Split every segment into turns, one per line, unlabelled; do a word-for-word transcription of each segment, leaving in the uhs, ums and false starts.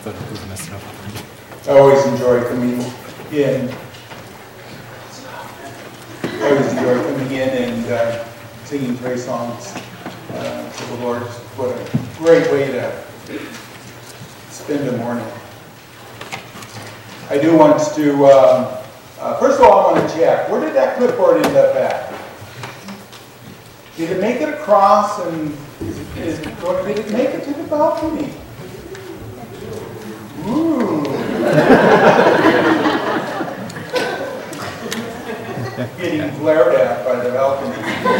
I always enjoy coming in. I always enjoy coming in and uh, singing praise songs uh, to the Lord. What a great way to spend the morning. I do want to, um, uh, first of all, I want to check. Where did that clipboard end up at? Did it make it across and is it, is it, or did it make it to the balcony? Ooh. Getting glared at by the balcony.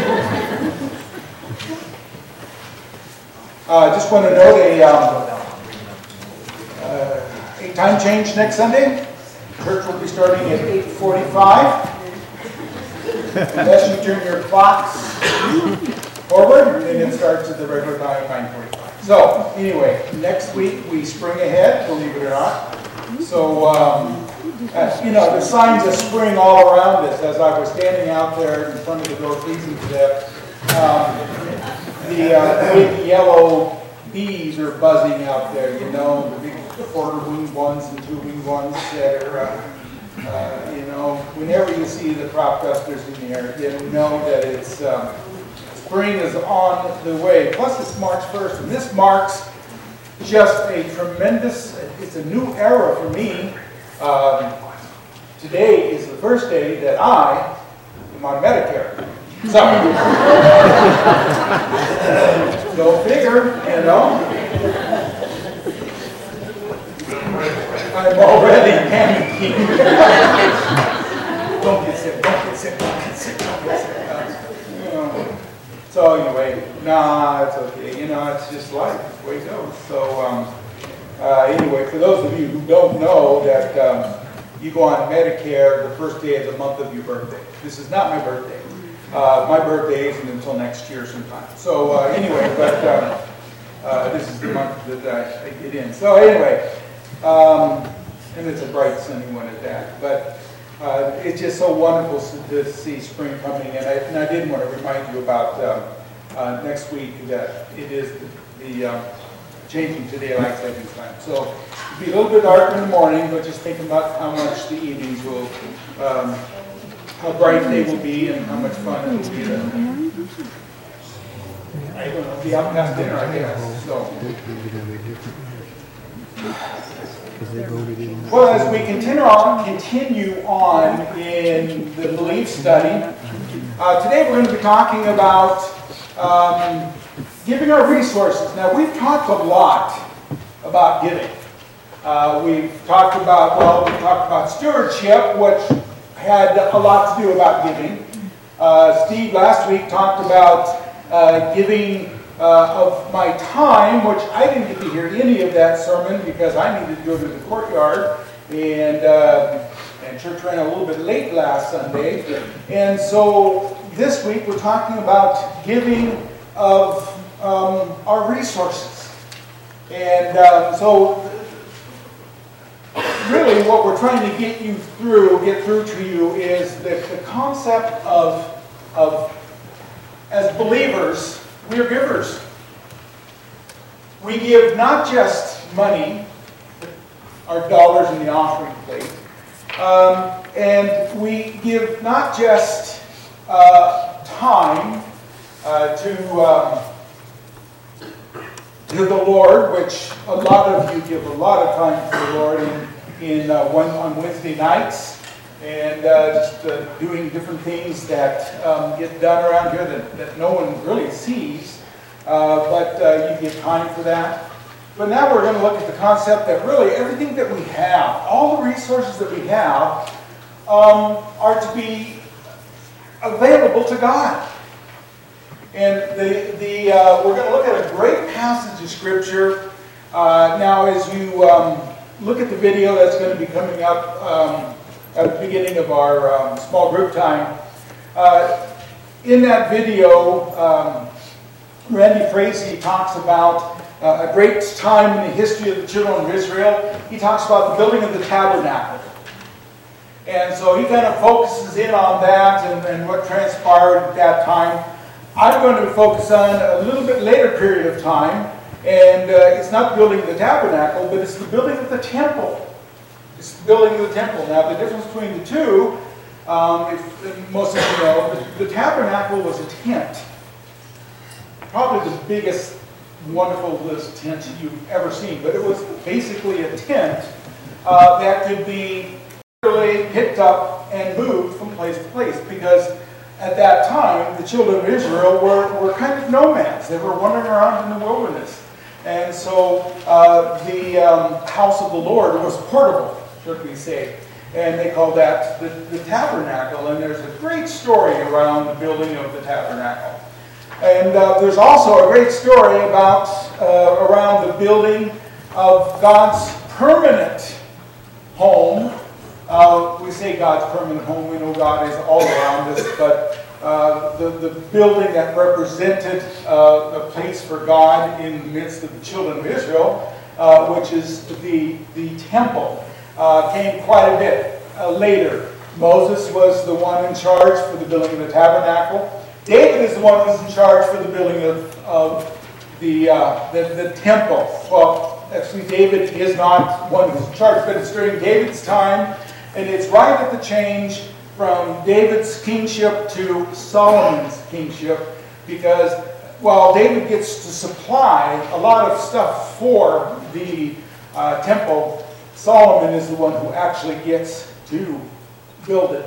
I uh, just want to note a, um, uh, a time change next Sunday. Church will be starting at eight forty-five. Unless you turn your clocks forward, and it starts at the regular time, nine forty-five. So, anyway, next week we spring ahead, believe it or not. So, um, uh, you know, the signs of spring all around us. As I was standing out there in front of the door freezing to death, um, the uh, big yellow bees are buzzing out there, you know, the big quarter-winged ones and two-winged ones that are, uh, uh, you know, whenever you see the crop dusters in the air, you know that it's um, spring is on the way. Plus, it's March first, and this marks just a tremendous, it's a new era for me. Um, today is the first day that I am on Medicare. So, go figure, you know. I'm already panicking. Don't get sick, don't get sick, don't get sick, don't get sick. You know. So anyway, nah, it's okay. You know, it's just life, it's the way it goes. So um, uh, anyway, for those of you who don't know that um, you go on Medicare the first day of the month of your birthday. This is not my birthday. Uh, my birthday isn't until next year sometime. So uh, anyway, but um, uh, this is the month that I, I get in. So anyway, um, and it's a bright sunny one at that. But uh, it's just so wonderful to see spring coming. And I, and I did want to remind you about uh, uh, next week that it is the, the um, changing to daylight savings time. So it'll be a little bit dark in the morning, but just think about how much the evenings will. Um, how bright they will be and how much fun it will be to, I don't know, be out past dinner, I guess. So. Well, as we continue on, continue on in the belief study, uh, today we're going to be talking about um, giving our resources. Now, we've talked a lot about giving. Uh, we've talked about, well, we've talked about stewardship, which had a lot to do about giving. Uh, Steve last week talked about uh, giving uh, of my time, which I didn't get to hear any of that sermon because I needed to go to the courtyard, and uh, and church ran a little bit late last Sunday. And so this week we're talking about giving of um, our resources. And um, so really what we're trying to get you through, get through to you is the, the concept of, of, as believers, we are givers. We give not just money, our dollars in the offering plate, um, and we give not just uh, time uh, to, um, to the Lord, which a lot of you give a lot of time to the Lord in in uh, one on Wednesday nights, and uh, just uh, doing different things that um, get done around here that, that no one really sees, uh, but uh, you get time for that. But now we're going to look at the concept that really everything that we have, all the resources that we have, um, are to be available to God. And the the uh, we're going to look at a great passage of Scripture. Uh, now, as you um, look at the video that's going to be coming up um, at the beginning of our um, small group time. Uh, in that video, um, Randy Frazee talks about uh, a great time in the history of the children of Israel. He talks about the building of the tabernacle. And so he kind of focuses in on that and, and what transpired at that time. I'm going to focus on a little bit later period of time And uh, it's not building the tabernacle, but it's the building of the temple. It's the building of the temple. Now, the difference between the two, um, if, if most of you know, the, the tabernacle was a tent. Probably the biggest, wonderfulest tent you've ever seen. But it was basically a tent uh, that could be literally picked up and moved from place to place. Because at that time, the children of Israel were, were kind of nomads. They were wandering around in the wilderness. And so uh, the um, house of the Lord was portable, should we say. And they called that the, the tabernacle. And there's a great story around the building of the tabernacle. And uh, there's also a great story about uh, around the building of God's permanent home. Uh, we say God's permanent home. We know God is all around us, but uh, the, the building that represented uh, a place for God in the midst of the children of Israel, uh, which is the, the temple, uh, came quite a bit uh, later. Moses was the one in charge for the building of the tabernacle. David is the one who's in charge for the building of, of the, uh, the, the temple. Well, actually, David is not one who's in charge, but it's during David's time. And it's right at the change from David's kingship to Solomon's kingship, because while David gets to supply a lot of stuff for the uh, temple, Solomon is the one who actually gets to build it.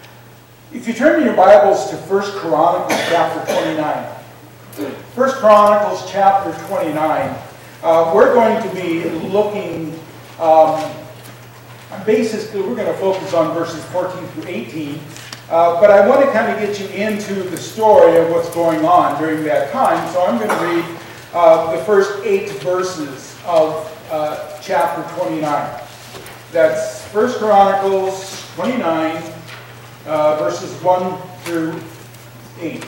If you turn in your Bibles to First Chronicles chapter twenty-nine, First Chronicles chapter twenty-nine, uh, we're going to be looking um, Basically, we're going to focus on verses fourteen through eighteen, uh, but I want to kind of get you into the story of what's going on during that time. So I'm going to read uh, the first eight verses of uh, chapter twenty-nine. That's First Chronicles twenty-nine, uh, verses one through eight.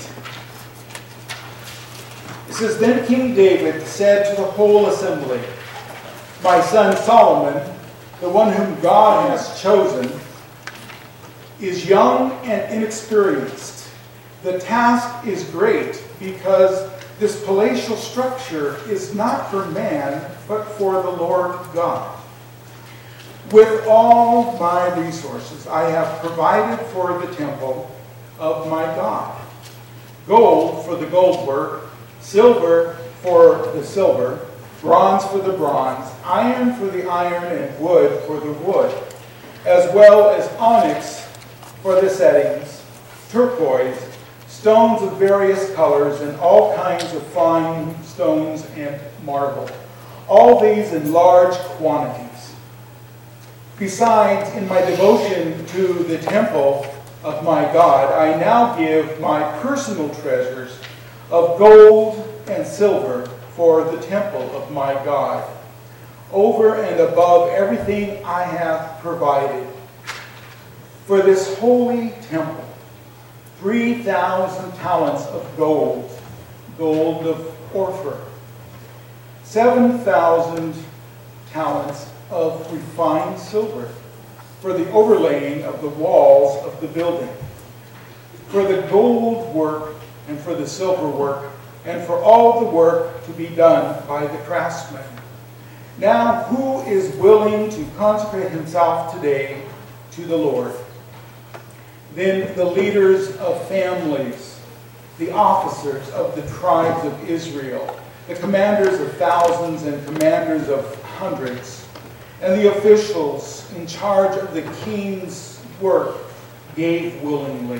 It says, "Then King David said to the whole assembly, 'My son Solomon, the one whom God has chosen, is young and inexperienced. The task is great because this palatial structure is not for man, but for the Lord God. With all my resources, I have provided for the temple of my God. Gold for the gold work, silver for the silver, bronze for the bronze, iron for the iron, and wood for the wood, as well as onyx for the settings, turquoise, stones of various colors, and all kinds of fine stones and marble, all these in large quantities. Besides, in my devotion to the temple of my God, I now give my personal treasures of gold and silver for the temple of my God, over and above everything I have provided. For this holy temple, three thousand talents of gold, gold of Ophir, seven thousand talents of refined silver, for the overlaying of the walls of the building, for the gold work and for the silver work, and for all the work to be done by the craftsmen. Now, who is willing to consecrate himself today to the Lord?' Then the leaders of families, the officers of the tribes of Israel, the commanders of thousands and commanders of hundreds, and the officials in charge of the king's work gave willingly.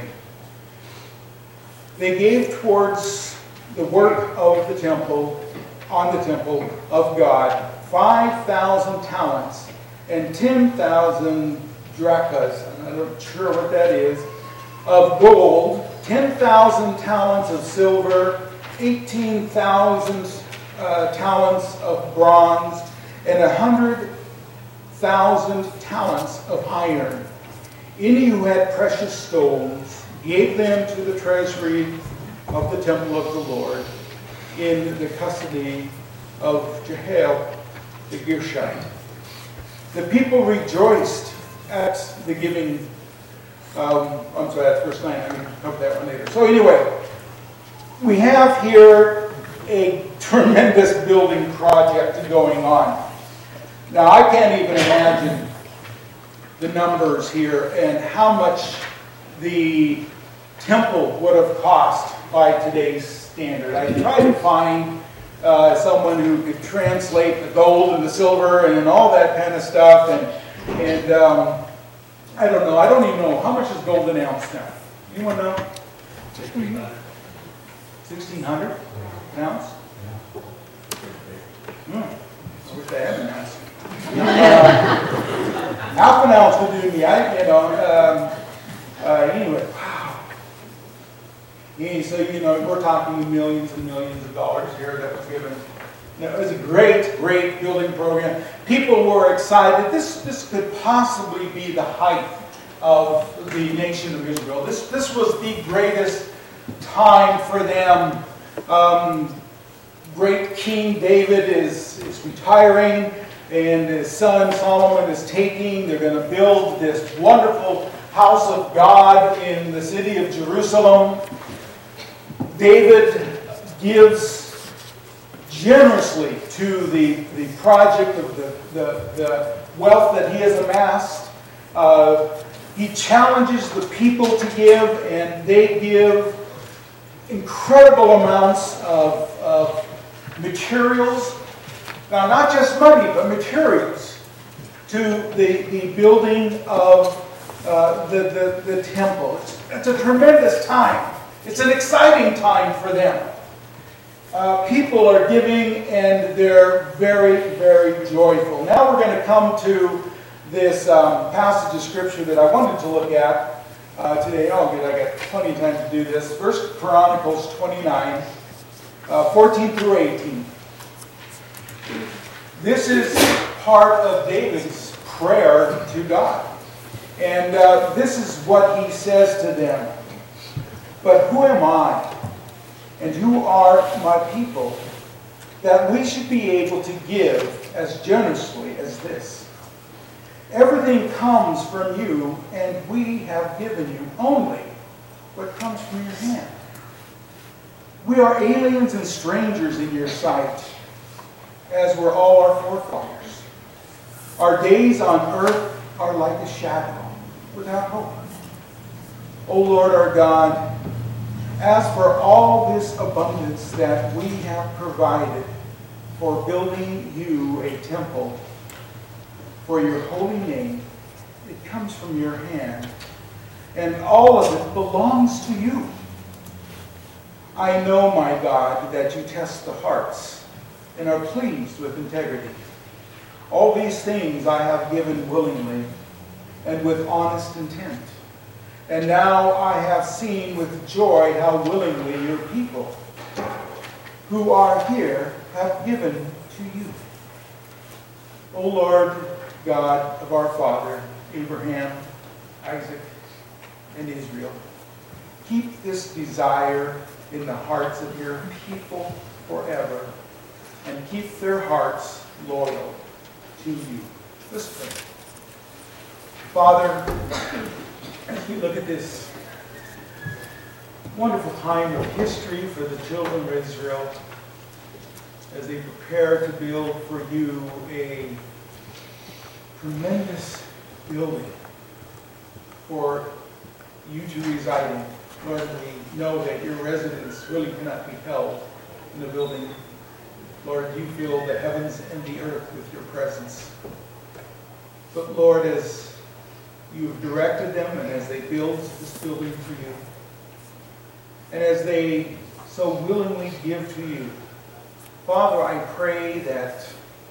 They gave towards the work of the temple, on the temple of God, five thousand talents and ten thousand drachmas, I'm not sure what that is, of gold, ten thousand talents of silver, eighteen thousand uh, talents of bronze, and one hundred thousand talents of iron. Any who had precious stones gave them to the treasury of the temple of the Lord in the custody of Jehiel the Gershite. The people rejoiced at the giving. Um, I'm sorry, that's verse nine. I'm going to cover that one later. So anyway, we have here a tremendous building project going on. Now, I can't even imagine the numbers here and how much the temple would have cost by today's standard. I tried to find uh, someone who could translate the gold and the silver and all that kind of stuff, and and um, I don't know. I don't even know how much is gold an ounce now. Anyone know? Sixteen hundred an ounce. Hmm. I wish I had an ounce. Uh, half an ounce will do me. I, you know. Um, uh, anyway, wow. Yeah, so you know, we're talking millions and millions of dollars here that was given. You know, it was a great, great building program. People were excited. This this could possibly be the height of the nation of Israel. This this was the greatest time for them. Um, great King David is is retiring, and his son Solomon is taking. They're going to build this wonderful house of God in the city of Jerusalem. David gives generously to the, the project of the, the, the wealth that he has amassed. Uh, he challenges the people to give, and they give incredible amounts of, of materials. Now, not just money, but materials to the, the building of uh, the, the, the temple. It's, it's a tremendous time. It's an exciting time for them. Uh, people are giving, and they're very, very joyful. Now we're going to come to this um, passage of Scripture that I wanted to look at uh, today. Oh, good, I got plenty of time to do this. First Chronicles twenty-nine, uh, fourteen through eighteen. This is part of David's prayer to God. And uh, this is what he says to them. But who am I, and who are my people, that we should be able to give as generously as this? Everything comes from you, and we have given you only what comes from your hand. We are aliens and strangers in your sight, as were all our forefathers. Our days on earth are like a shadow, without hope. O Lord our God, as for all this abundance that we have provided for building you a temple for your holy name, it comes from your hand, and all of it belongs to you. I know, my God, that you test the hearts and are pleased with integrity. All these things I have given willingly and with honest intent. And now I have seen with joy how willingly your people who are here have given to you. O Lord God of our father, Abraham, Isaac, and Israel, keep this desire in the hearts of your people forever, and keep their hearts loyal to you. Let's pray. Father, as we look at this wonderful time of history for the children of Israel, as they prepare to build for you a tremendous building for you to reside in. Lord, we know that your residence really cannot be held in the building. Lord, you fill the heavens and the earth with your presence. But Lord, as you have directed them, and as they build this building for you, and as they so willingly give to you, Father, I pray that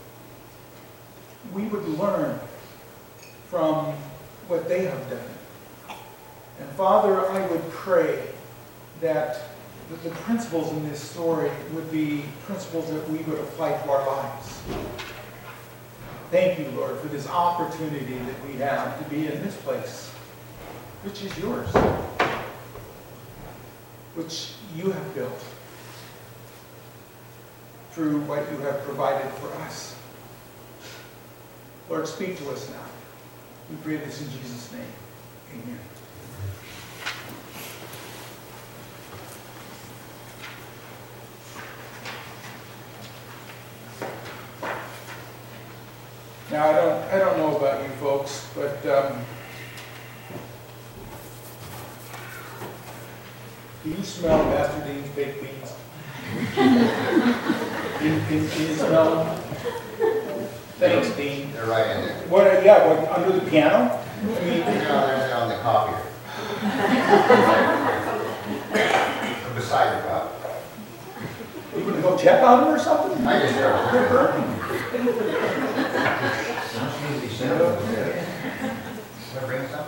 we would learn from what they have done. And Father, I would pray that the principles in this story would be principles that we would apply to our lives. Thank you, Lord, for this opportunity that we have to be in this place, which is yours, which you have built through what you have provided for us. Lord, speak to us now. We pray this in Jesus' name. Amen. Now, I don't, I don't know about you folks, but um, do you smell Master Dean's baked beans? Can, can, can you smell them? Thanks, Dean.
They're right in there.
What? Yeah, what, under the piano? I mean,
No, they're on the copier. Beside the copy.
you gonna go check on them or something?
I just heard
They're
it.
burning.
Wanna bring some?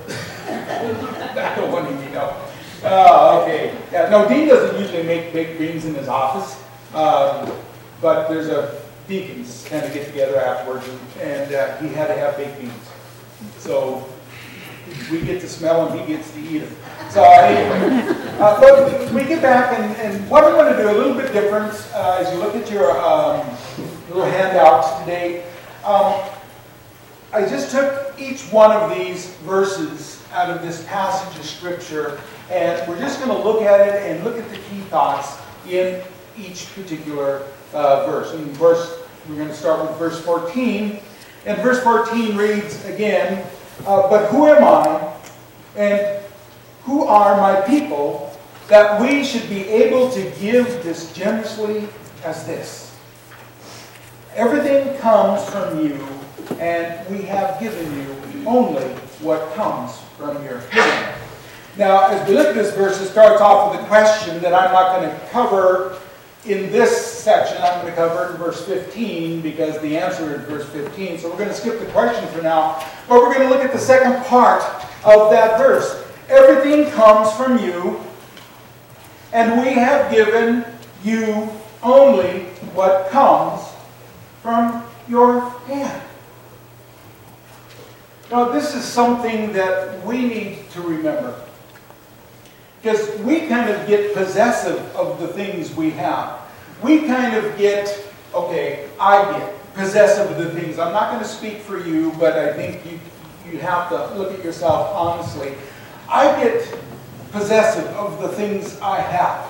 I don't want to, you know. Oh, okay. Yeah, no, Dean doesn't usually make baked beans in his office, um, but there's a deacons kind of get together afterwards, and, and uh, he had to have baked beans. So we get to smell them, he gets to eat them. So anyway, uh, but we get back, and, and what I'm going to do a little bit different uh, as you look at your um, little handouts today. Um, I just took each one of these verses out of this passage of Scripture, and we're just going to look at it and look at the key thoughts in each particular uh, verse. And verse, we're going to start with verse fourteen. And verse fourteen reads again, uh, "But who am I, and who are my people, that we should be able to give this generously as this? Everything comes from you, and we have given you only what comes from your hand." Now, as we look at this verse, it starts off with a question that I'm not going to cover in this section. I'm going to cover it in verse fifteen, because the answer is verse fifteen. So we're going to skip the question for now. But we're going to look at the second part of that verse. Everything comes from you, and we have given you only what comes from your hand. Now, this is something that we need to remember, because we kind of get possessive of the things we have. We kind of get, okay, I get possessive of the things. I'm not going to speak for you, but I think you, you have to look at yourself honestly. I get possessive of the things I have.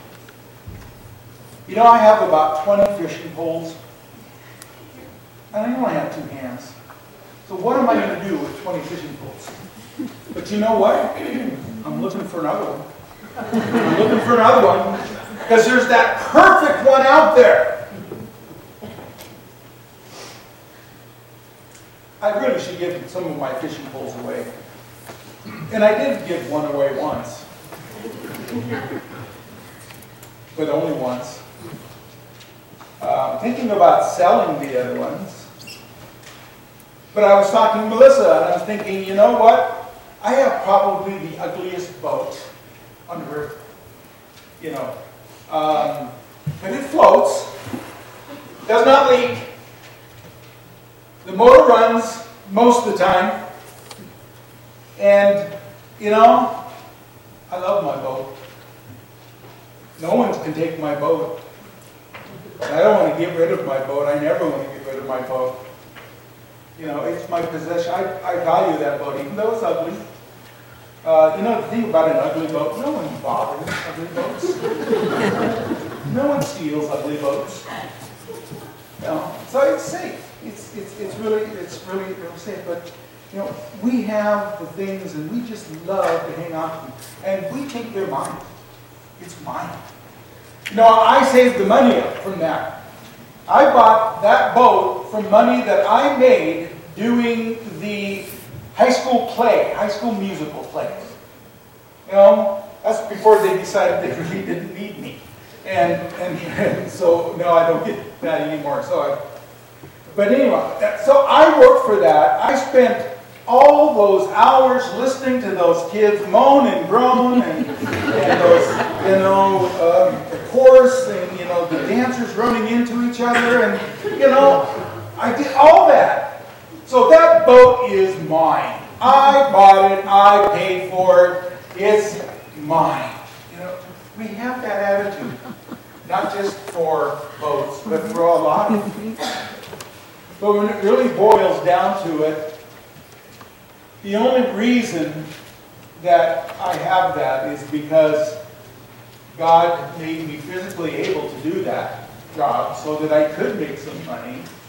You know, I have about twenty fishing poles, and I only have two hands. So what am I going to do with twenty fishing poles? But you know what? I'm looking for another one. I'm looking for another one, because there's that perfect one out there. I really should give some of my fishing poles away. And I did give one away once. But only once. Uh, I'm thinking about selling the other ones. But I was talking to Melissa, and I was thinking, you know what? I have probably the ugliest boat on earth. You know. Um, but it floats. Does not leak. The motor runs most of the time. And, you know, I love my boat. No one can take my boat. I don't want to get rid of my boat. I never want to get rid of my boat. You know, it's my possession. I, I value that boat, even though it's ugly. Uh, you know, the thing about an ugly boat, no one bothers ugly boats. No one steals ugly boats. You know, so it's safe. It's, it's, it's really, it's really, really safe. But, you know, we have the things, and we just love to hang on to them. And we think they're mine. It's mine. You know, I saved the money up from that. I bought that boat from money that I made doing the high school play, high school musical plays. You know, that's before they decided they really didn't need me. And, and, and so, no, I don't get that anymore. So I, but anyway, that, so I worked for that. I spent all those hours listening to those kids moan and groan, and, and those, you know, um, the chorus, and, you know, the dancers running into each other, and, you know, I did all that. So that boat is mine. I bought it. I paid for it. It's mine. You know, we have that attitude, not just for boats, but for a lot of things. But when it really boils down to it, the only reason that I have that is because God made me physically able to do that job so that I could make some money.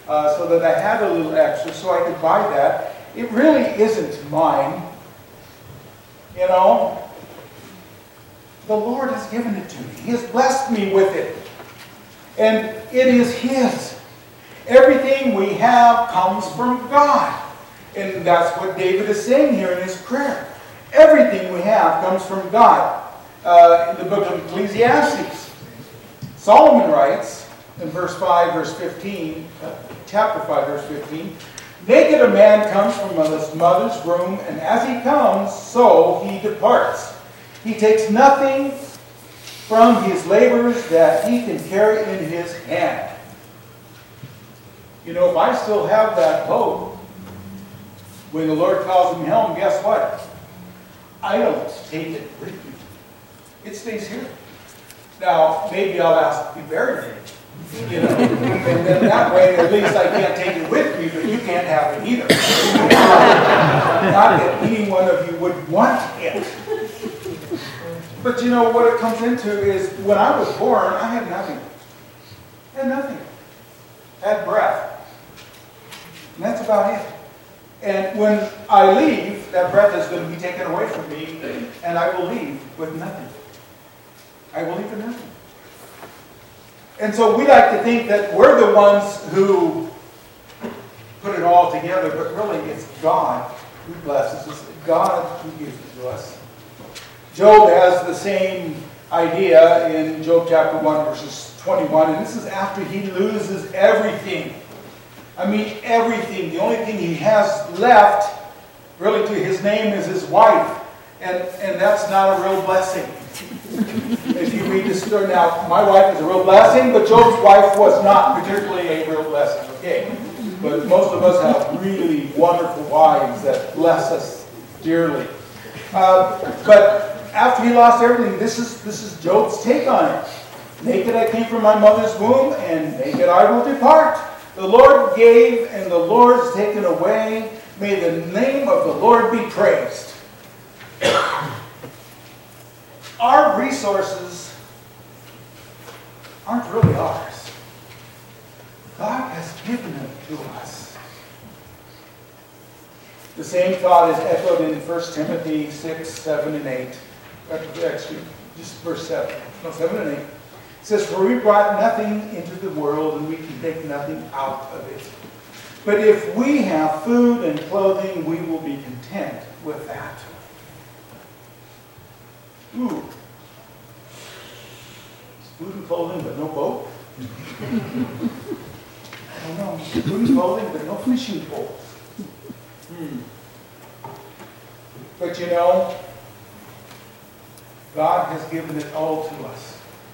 uh, so that I had a little extra so I could buy that. It really isn't mine. You know, the Lord has given it to me. He has blessed me with it. And it is His. Everything we have comes from God. And that's what David is saying here in his prayer. Everything we have comes from God. Uh, in the book of Ecclesiastes, Solomon writes in verse five, verse fifteen, uh, chapter five, verse fifteen, naked a man comes from his mother's womb, and as he comes, so he departs. He takes nothing from his labors that he can carry in his hand. You know, if I still have that boat, when the Lord calls me home, guess what? I don't take it with me. It stays here. Now, maybe I'll ask to be buried in it. You know, and then that way, at least I can't take it with me, but you can't have it either. Not that any one of you would want it. But you know, what it comes into is, when I was born, I had nothing. I had nothing. I had breath. And that's about it. And when I leave, that breath is going to be taken away from me, and I will leave with nothing. I will leave with nothing. And so we like to think that we're the ones who put it all together, but really it's God who blesses us. God who gives it to us. Job has the same idea in Job chapter one, verses twenty-one, and this is after he loses everything. I mean, everything. The only thing he has left, really, to his name is his wife. And, and that's not a real blessing. If you read this story, now, my wife is a real blessing, but Job's wife was not particularly a real blessing. Okay? But most of us have really wonderful wives that bless us dearly. Uh, but after he lost everything, this is, this is Job's take on it. Naked I came from my mother's womb, and naked I will depart. The Lord gave, and the Lord has taken away. May the name of the Lord be praised. Our resources aren't really ours. God has given them to us. The same thought is echoed in First Timothy six, seven, and eight. Actually, just verse seven. No, seven and eight. It says, for we brought nothing into the world, and we can take nothing out of it. But if we have food and clothing, we will be content with that. Ooh. Food and clothing, but no boat? I don't know. Food and clothing, but no fishing pole. Hmm. But you know, God has given it all to us.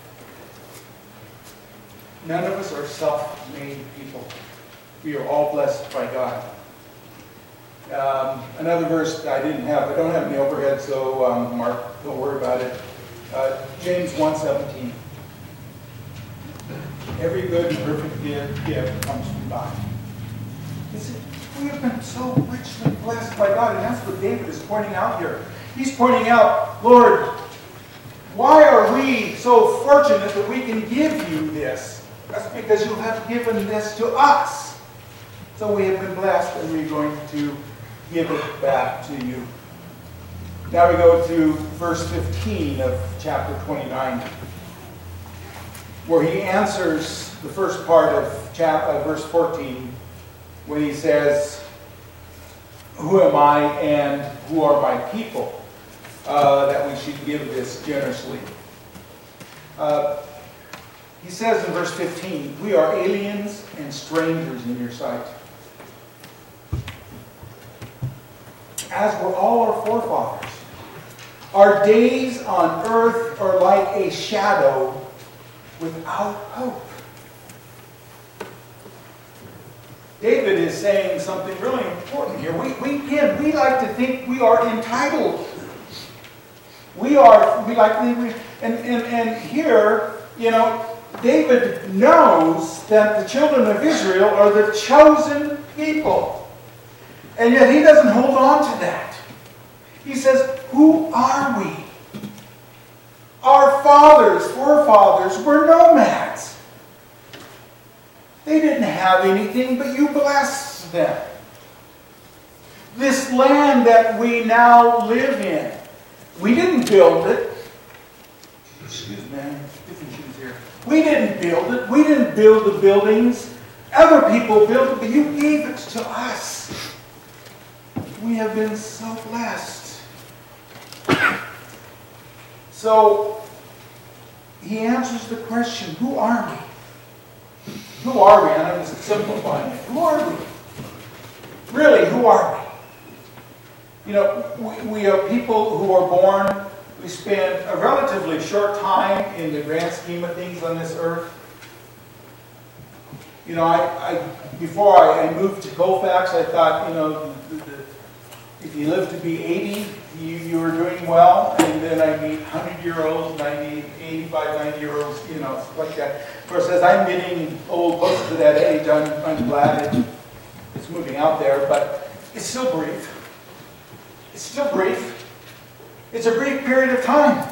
None of us are self-made people. We are all blessed by God. Um, another verse I didn't have, I don't have any overhead, so um, Mark, don't worry about it. Uh, James one seventeen. Every good and perfect gift, gift comes from God. Is it, we have been so richly blessed by God, and that's what David is pointing out here. He's pointing out, Lord, why are we so fortunate that we can give you this? That's because you have given this to us. So we have been blessed, and we're going to give it back to you. Now we go to verse fifteen of chapter twenty-nine, where he answers the first part of chapter, uh, verse fourteen, when he says, who am I and who are my people, uh, that we should give this generously. Uh, he says in verse fifteen, we are aliens and strangers in your sight, as were all our forefathers. Our days on earth are like a shadow without hope. David is saying something really important here. We, we, again, we like to think we are entitled. We are, we like, we, and, and, and here, you know, David knows that the children of Israel are the chosen people. And yet he doesn't hold on to that. He says, who are we? Our fathers, forefathers, were nomads. They didn't have anything, but you blessed them. This land that we now live in, we didn't build it. Excuse me, different shoes here. We didn't build it. We didn't build the buildings. Other people built it, but you gave it to us. We have been so blessed. So, he answers the question, who are we? Who are we? And I'm just simplifying it. Who are we? Really, who are we? You know, we, we are people who are born, we spend a relatively short time in the grand scheme of things on this earth. You know, I, I before I, I moved to Colfax, I thought, you know, the, the, if you live to be eighty, you, you were doing well. And then I meet one hundred-year-olds, ninety, eighty-five, ninety-year-olds, you know, stuff like that. Of course, as I'm getting old, close to that age, I'm, I'm glad it, it's moving out there, but it's still brief. It's still brief. It's a brief period of time.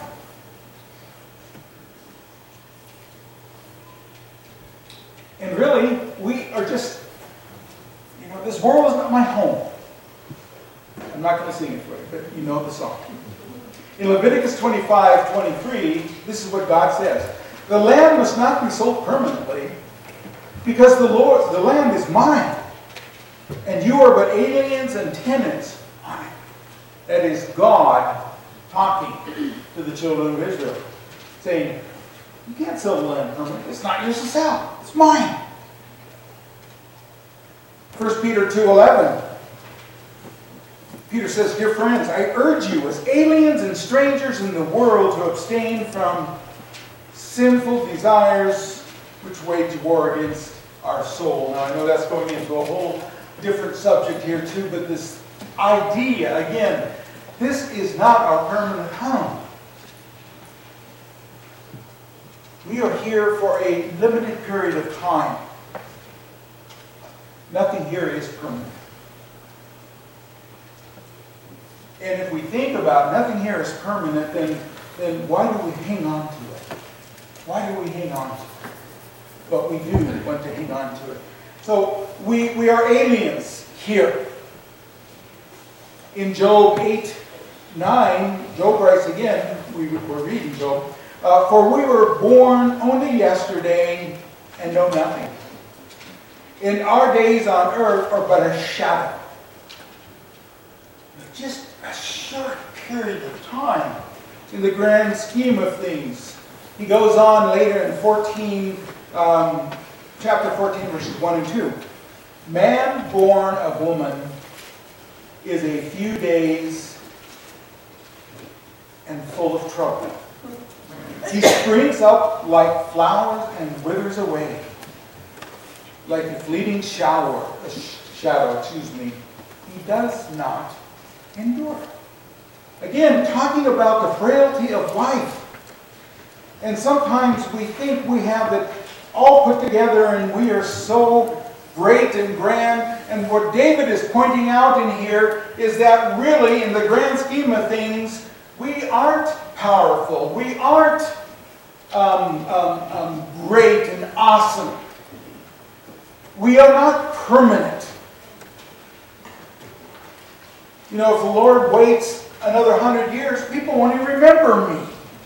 And really, we are just, you know, this world is not my home. I'm not going to sing it for you, but you know the song. In Leviticus twenty-five, twenty-three, this is what God says. The land must not be sold permanently, because the Lord, the land is mine, and you are but aliens and tenants on it. That is God talking to the children of Israel, saying, you can't sell the land permanently. It's not yours to sell. It's mine. First Peter two eleven. Peter says, dear friends, I urge you as aliens and strangers in the world to abstain from sinful desires which wage war against our soul. Now, I know that's going into a whole different subject here too, but this idea, again, this is not our permanent home. We are here for a limited period of time. Nothing here is permanent. And if we think about nothing here is permanent, then, then why do we hang on to it? Why do we hang on to it? But we do want to hang on to it. So we, we are aliens here. In Job eight, nine, Job writes again, we were reading Job, uh, for we were born only yesterday and know nothing. And our days on earth are but a shadow. Just a short period of time in the grand scheme of things. He goes on later in fourteen, um, chapter fourteen, verses one and two. Man born of woman is a few days and full of trouble. He springs up like flowers and withers away, like a fleeting shower, a sh- shadow, excuse me. He does not endure. Again, talking about the frailty of life. And sometimes we think we have it all put together and we are so great and grand. And what David is pointing out in here is that really, in the grand scheme of things, we aren't powerful. We aren't um, um, um, great and awesome. We are not permanent. You know, if the Lord waits another hundred years, people won't even remember me.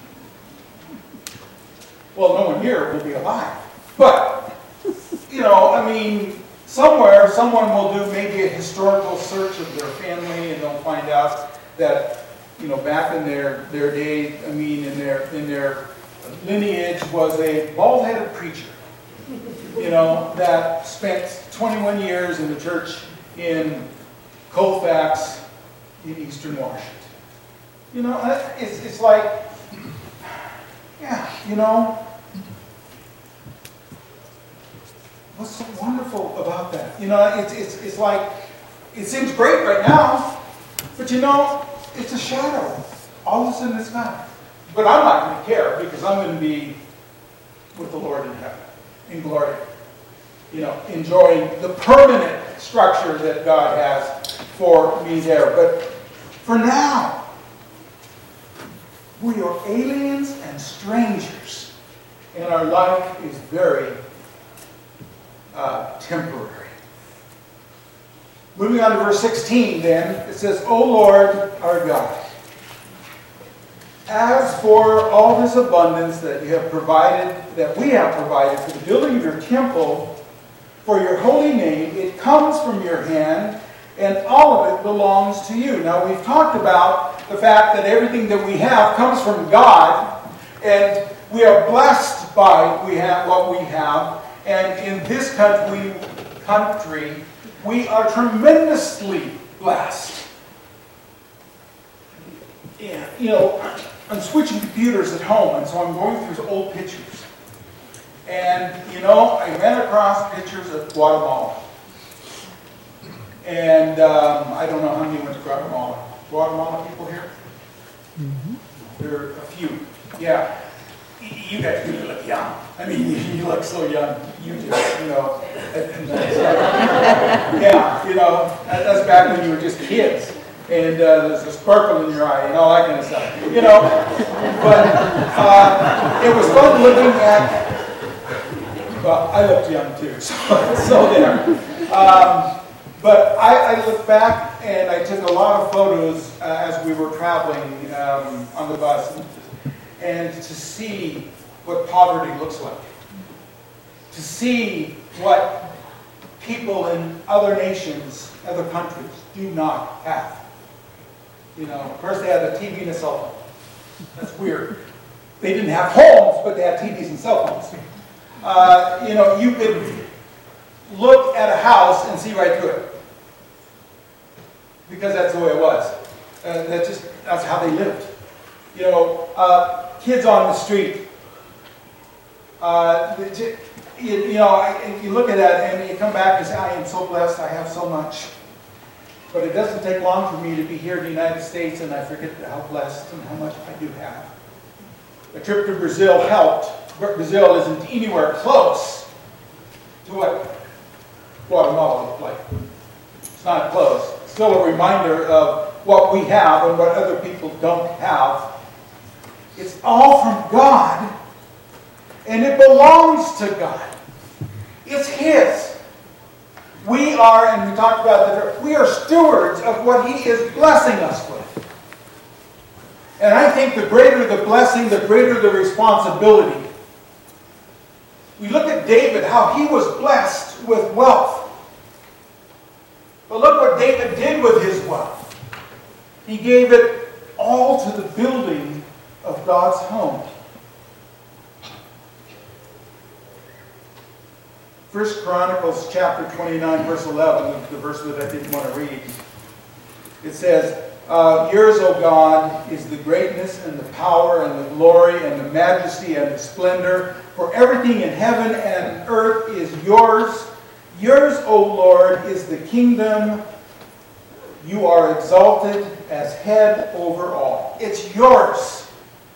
Well, no one here will be alive. But, you know, I mean, somewhere, someone will do maybe a historical search of their family and they'll find out that, you know, back in their, their day, I mean, in their, in their lineage was a bald-headed preacher, you know, that spent twenty-one years in the church in Colfax, in Eastern Washington. You know, it's, it's like, yeah, you know, what's so wonderful about that? You know, it's, it's, it's like, it seems great right now, but you know, it's a shadow. All of a sudden it's not. But I'm not going to care because I'm going to be with the Lord in heaven, in glory. You know, enjoying the permanent structure that God has for me there. But for now, we are aliens and strangers, and our life is very uh, temporary. Moving on to verse sixteen then, it says, O Lord our God, as for all this abundance that you have provided, that we have provided for the building of your temple, for your holy name, it comes from your hand, and all of it belongs to you. Now, we've talked about the fact that everything that we have comes from God, and we are blessed by we have what we have. And in this country, country, we are tremendously blessed. Yeah, you know, I'm switching computers at home, and so I'm going through old pictures. And, you know, I ran across pictures of Guatemala. And um, I don't know how many went to Guatemala. Guatemala people here? Mm-hmm. There are a few. Yeah. You guys really look young. I mean, you look so young. You do, you know. Yeah, you know, that's back when you were just kids. And uh, there's a sparkle in your eye and all that kind of stuff. You know, but uh, it was fun looking at, well, I looked young too, so, so there. Um, but I, I look back and I took a lot of photos uh, as we were traveling um, on the bus. And to see what poverty looks like. To see what people in other nations, other countries, do not have. You know, of course they had a T V and a cell phone. That's weird. They didn't have homes, but they had T Vs and cell phones. Uh, you know, you could look at a house and see right through it. Because that's the way it was. Uh, that's just, that's how they lived. You know, uh, kids on the street. Uh, you, you know, you look at that and you come back and say, I am so blessed, I have so much. But it doesn't take long for me to be here in the United States and I forget how blessed and how much I do have. A trip to Brazil helped. Brazil isn't anywhere close to what Guatemala looked like. It's not close. It's still a reminder of what we have and what other people don't have. It's all from God, and it belongs to God. It's His. We are, and we talked about that, we are stewards of what He is blessing us with. And I think the greater the blessing, the greater the responsibility. We look at David, how he was blessed with wealth. But look what David did with his wealth. He gave it all to the building of God's home. First Chronicles chapter twenty-nine, verse eleven, the verse that I didn't want to read. It says, uh, yours, O God, is the greatness and the power and the glory and the majesty and the splendor. For everything in heaven and earth is yours. Yours, O Lord, is the kingdom. You are exalted as head over all. It's yours.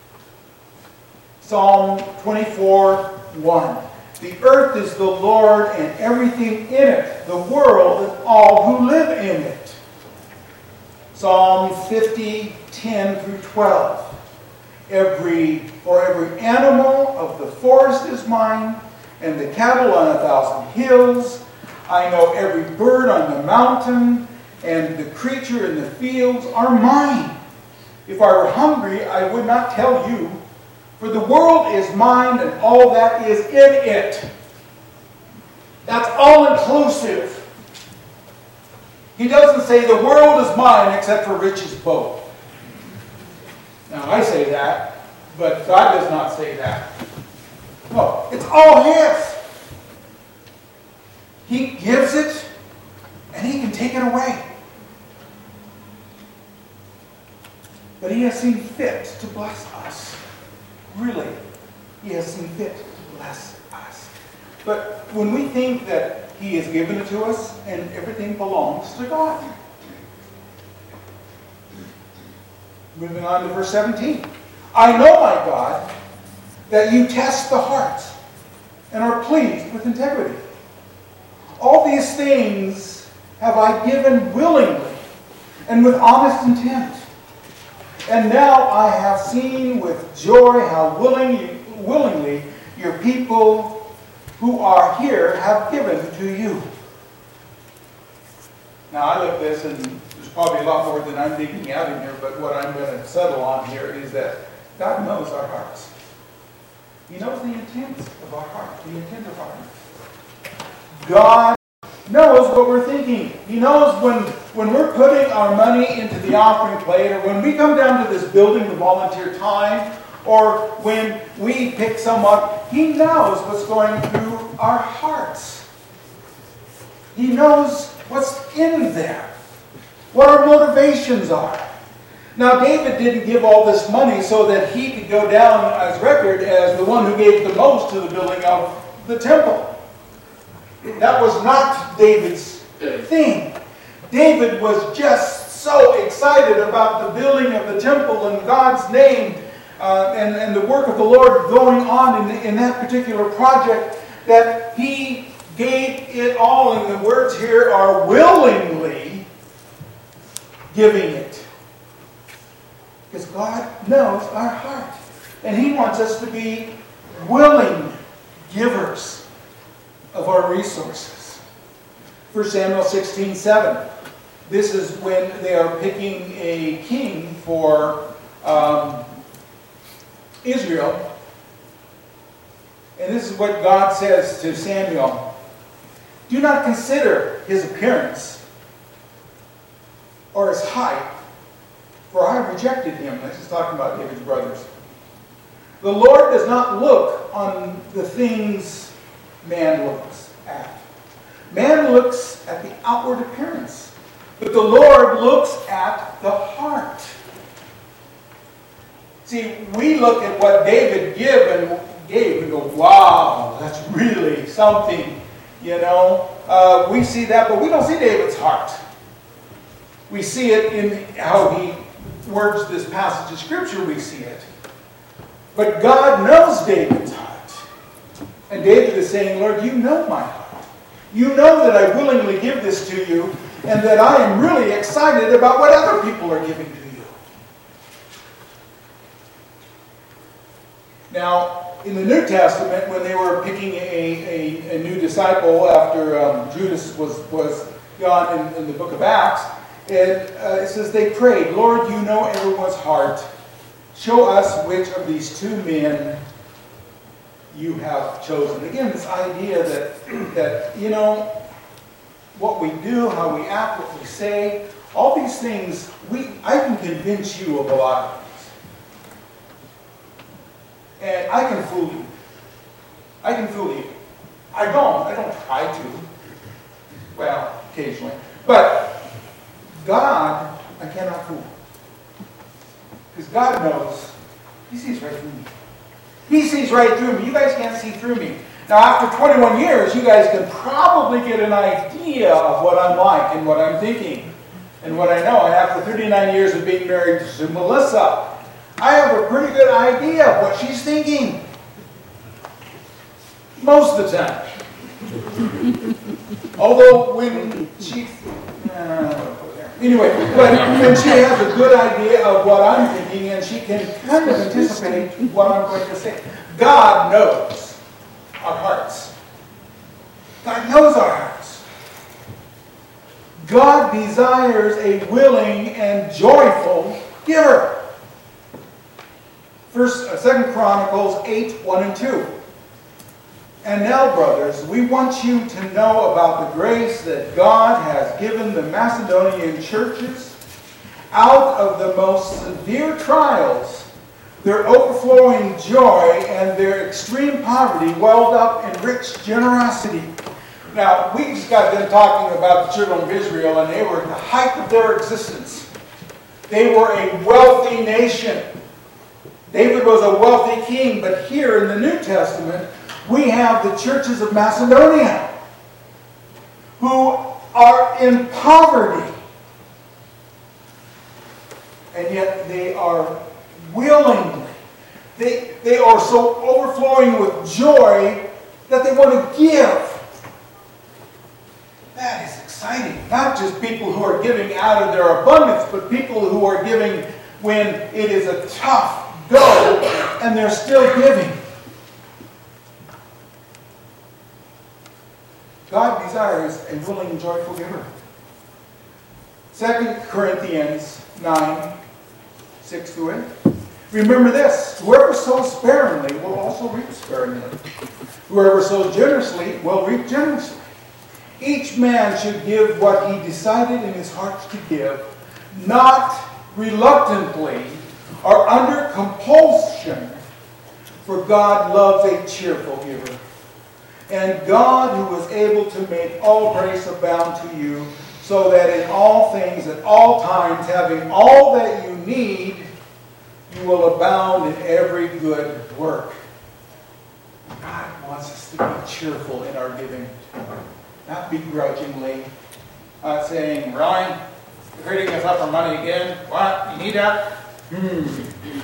Psalm twenty-four, one. The earth is the Lord and everything in it, the world and all who live in it. Psalm fifty, ten through twelve. Every, for every animal of the forest is mine, and the cattle on a thousand hills. I know every bird on the mountain, and the creature in the fields are mine. If I were hungry, I would not tell you, for the world is mine and all that is in it. That's all-inclusive. He doesn't say the world is mine except for Rich's boat. Now, I say that, but God does not say that. No, it's all His. He gives it, and He can take it away. But He has seen fit to bless us. Really, He has seen fit to bless us. But when we think that He has given it to us, and everything belongs to God. Moving on to verse seventeen. I know, my God, that you test the hearts and are pleased with integrity. All these things have I given willingly and with honest intent. And now I have seen with joy how willing, willingly your people who are here have given to you. Now I look at this, and there's probably a lot more than I'm digging out in here, but what I'm going to settle on here is that God knows our hearts. He knows the intent of our heart, the intent of our heart. God knows what we're thinking. He knows when, when we're putting our money into the offering plate, or when we come down to this building to volunteer time, or when we pick someone. He knows what's going through our hearts. He knows what's in there, what our motivations are. Now, David didn't give all this money so that he could go down as record as the one who gave the most to the building of the temple. That was not David's thing. David was just so excited about the building of the temple and God's name uh, and, and the work of the Lord going on in, in that particular project that he gave it all, and the words here are willingly giving it. Because God knows our heart. And He wants us to be willing givers of our resources. First Samuel sixteen seven. This is when they are picking a king for um, Israel. And this is what God says to Samuel. Do not consider his appearance or his height, for I have rejected him. This is talking about David's brothers. The Lord does not look on the things man looks at. Man looks at the outward appearance, but the Lord looks at the heart. See, we look at what David gave and gave and go, wow, that's really something, you know. Uh, we see that, but we don't see David's heart. We see it in how he words this passage of Scripture, we see it. But God knows David's heart. And David is saying, Lord, you know my heart. You know that I willingly give this to you, and that I am really excited about what other people are giving to you. Now, in the New Testament, when they were picking a, a, a new disciple after um, Judas was, was gone in, in the book of Acts, and uh, it says they prayed, Lord, you know everyone's heart. Show us which of these two men you have chosen. Again, this idea that, that, you know, what we do, how we act, what we say, all these things, we I can convince you of a lot of things. And I can fool you. I can fool you. I don't. I don't try to. Well, occasionally. But God, I cannot fool. Because God knows. He sees right through me. He sees right through me. You guys can't see through me. Now, after twenty-one years, you guys can probably get an idea of what I'm like and what I'm thinking and what I know. And after thirty-nine years of being married to Melissa, I have a pretty good idea of what she's thinking. Most of the time. Although when she... Uh, Anyway, but when she has a good idea of what I'm thinking, and she can kind of anticipate what I'm going to say. God knows our hearts. God knows our hearts. God desires a willing and joyful giver. First, uh, Second Chronicles eight, one and two. And now, brothers, we want you to know about the grace that God has given the Macedonian churches. Out of the most severe trials, their overflowing joy and their extreme poverty welled up in rich generosity. Now, we just got done talking about the children of Israel, and they were at the height of their existence. They were a wealthy nation. David was a wealthy king, but here in the New Testament, we have the churches of Macedonia who are in poverty. And yet they are willingly, they, they are so overflowing with joy that they want to give. That is exciting. Not just people who are giving out of their abundance, but people who are giving when it is a tough go and they're still giving. desire is a willing, joyful giver. Second Corinthians nine, six through eight. Remember this, whoever sows sparingly will also reap sparingly. Whoever sows generously will reap generously. Each man should give what he decided in his heart to give, not reluctantly or under compulsion, for God loves a cheerful giver. And God, who is able to make all grace abound to you, so that in all things, at all times, having all that you need, you will abound in every good work. God wants us to be cheerful in our giving, not begrudgingly, not saying, Ryan, you're hitting us up for money again. What? You need that? Hmm.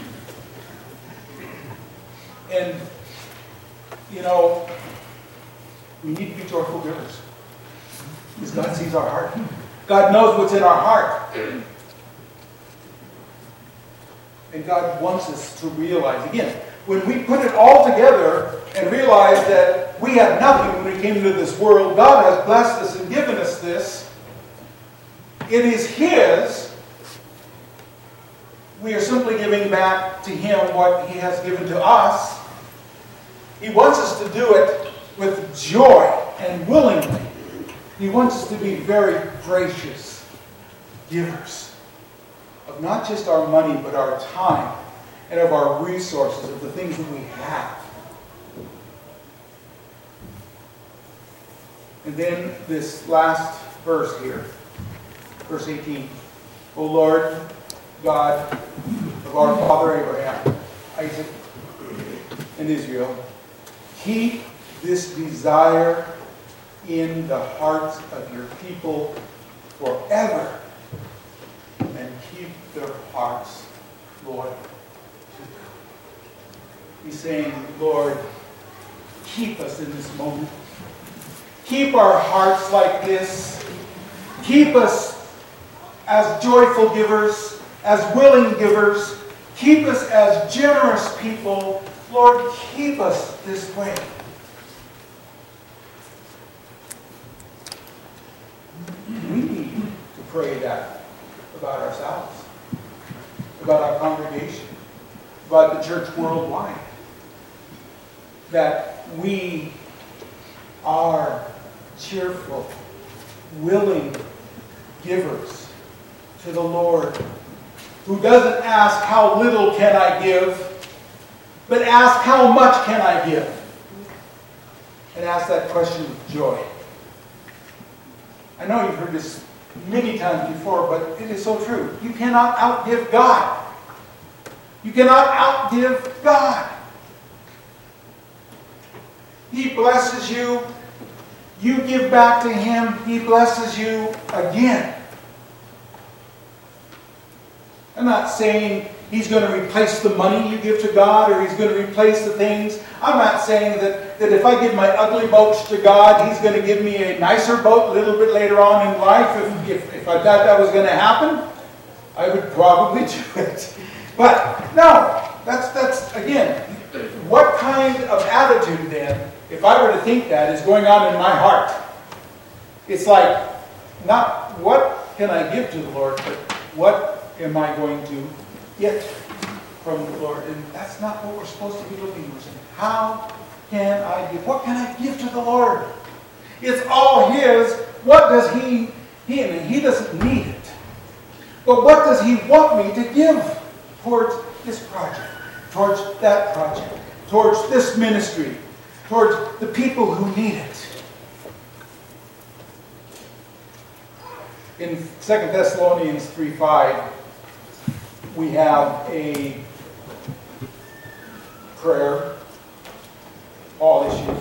And, you know, we need to be joyful givers. Because God sees our heart. God knows what's in our heart. And God wants us to realize, again, when we put it all together and realize that we had nothing when we came into this world, God has blessed us and given us this. It is His. We are simply giving back to Him what He has given to us. He wants us to do it with joy and willingly. He wants us to be very gracious givers of not just our money, but our time and of our resources, of the things that we have. And then this last verse here, verse eighteen. O Lord, God of our father Abraham, Isaac, and Israel, keep this desire in the hearts of your people forever, and keep their hearts, Lord, to them. He's saying, Lord, keep us in this moment. Keep our hearts like this. Keep us as joyful givers, as willing givers. Keep us as generous people. Lord, keep us this way. We need to pray that about ourselves, about our congregation, about the church worldwide. That we are cheerful, willing givers to the Lord, who doesn't ask how little can I give, but ask how much can I give? And ask that question with joy. I know you've heard this many times before, but it is so true. You cannot outgive God. You cannot outgive God. He blesses you. You give back to Him. He blesses you again. I'm not saying He's going to replace the money you give to God, or He's going to replace the things. I'm not saying that, that if I give my ugly boats to God, He's going to give me a nicer boat a little bit later on in life. If, if, if I thought that was going to happen, I would probably do it. But no, that's, that's again, what kind of attitude then, if I were to think that, is going on in my heart? It's like, not what can I give to the Lord, but what am I going to get from the Lord? And that's not what we're supposed to be looking for. How can I give? What can I give to the Lord? It's all His. What does He, He, I mean, He doesn't need it. But what does He want me to give towards this project, towards that project, towards this ministry, towards the people who need it? In Second Thessalonians three five, we have a prayer. Paul issues.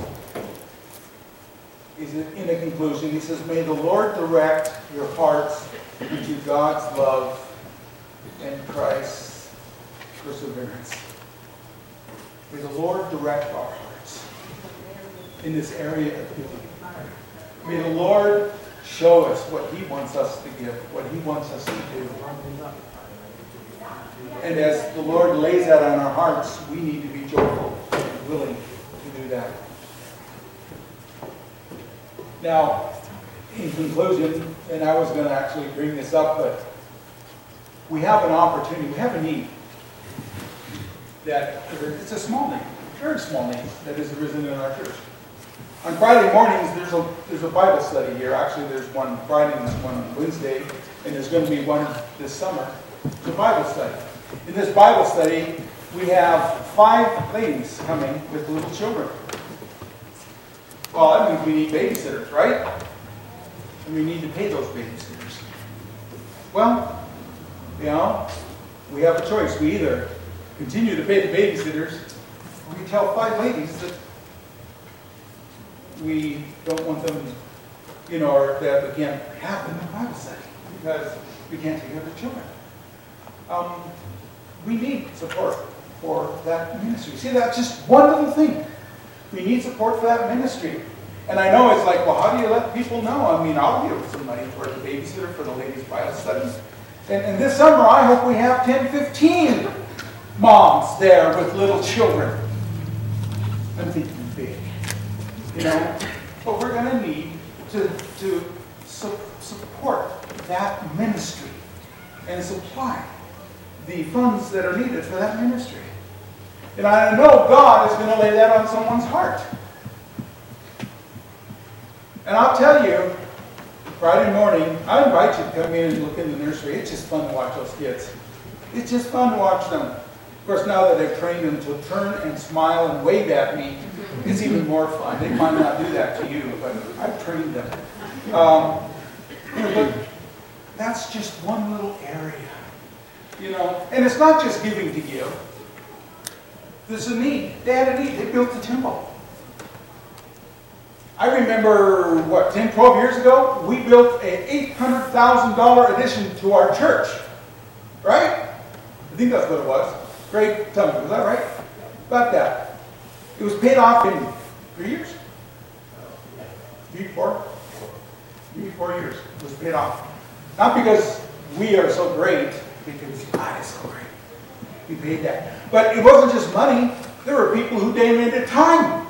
He's in a conclusion. He says, may the Lord direct your hearts into God's love and Christ's perseverance. May the Lord direct our hearts in this area of giving. May the Lord show us what He wants us to give, what He wants us to do. And as the Lord lays that on our hearts, we need to be joyful and willing to do that. Now, in conclusion, and I was going to actually bring this up, but we have an opportunity, we have a need that, it's a small need, very small need that has arisen in our church. On Friday mornings, there's a, there's a Bible study here. Actually, there's one Friday and there's one on Wednesday, and there's going to be one this summer. It's a Bible study. In this Bible study, we have five ladies coming with little children. Well, that means we need babysitters, right? And we need to pay those babysitters. Well, you know, we have a choice. We either continue to pay the babysitters, or we tell five ladies that we don't want them, you know, or that we can't have them in Bible study because we can't take care of the children. Um, we need support for that ministry. See, that's just one little thing. We need support for that ministry. And I know it's like, well, how do you let people know? I mean, I'll give some money toward the babysitter for the ladies' Bible studies. And, and this summer, I hope we have ten, fifteen moms there with little children. I'm thinking big, you know. But we're going to need to, to su- support that ministry and supply the funds that are needed for that ministry. And I know God is going to lay that on someone's heart. And I'll tell you, Friday morning, I invite you to come in and look in the nursery. It's just fun to watch those kids. It's just fun to watch them. Of course, now that I've trained them to turn and smile and wave at me, it's even more fun. They might not do that to you, but I've trained them. Um, you know, but that's just one little area. You know, and it's not just giving to give. There's a need. They had a need. They built the temple. I remember, what, ten, twelve years ago, we built an eight hundred thousand dollars addition to our church. Right? I think that's what it was. Great, tell me, was that right? About that. It was paid off in three years? Three, four? Three, four years. It was paid off. Not because we are so great, because God is so great. We paid that. But it wasn't just money. There were people who donated time.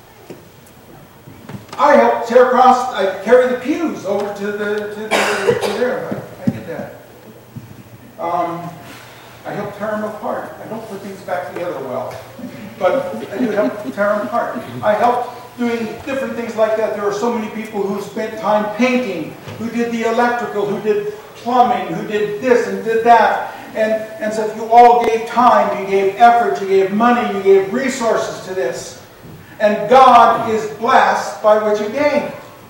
I helped tear across, I carry the pews over to the to, the, to there. I, I did that. Um, I helped tear them apart. I don't put things back together well, but I do help tear them apart. I helped doing different things like that. There are so many people who spent time painting, who did the electrical, who did plumbing, who did this and did that. And, and so if you all gave time, you gave effort, you gave money, you gave resources to this. And God is blessed by what you gave.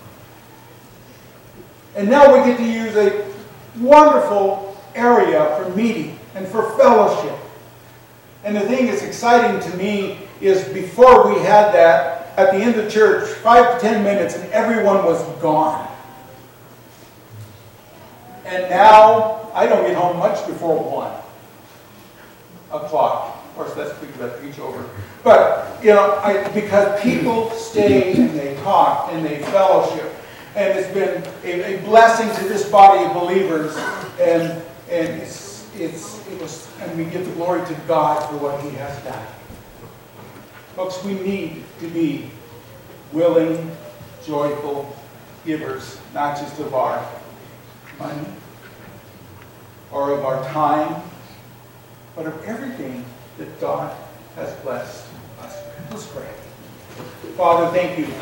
And now we get to use a wonderful area for meeting and for fellowship. And the thing that's exciting to me is before we had that, at the end of church, five to ten minutes and everyone was gone. And now, I don't get home much before one o'clock. Of course, that's because I preach over. But, you know, I, because people stay and they talk and they fellowship. And it's been a, a blessing to this body of believers. And and it's it's it was and we give the glory to God for what He has done. Folks, we need to be willing, joyful givers, not just of our money or of our time, but of everything that God has blessed us. Let's pray. Father, thank you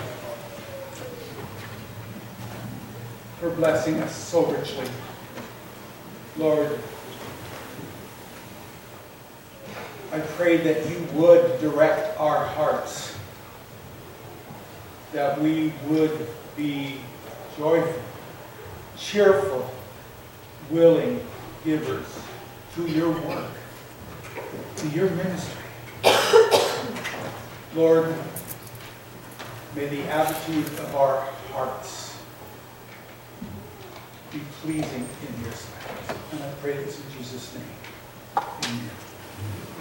for blessing us so richly. Lord, I pray that you would direct our hearts, that we would be joyful, cheerful, willing givers to your work, to your ministry. Lord, may the attitude of our hearts be pleasing in your sight. And I pray this in Jesus' name. Amen.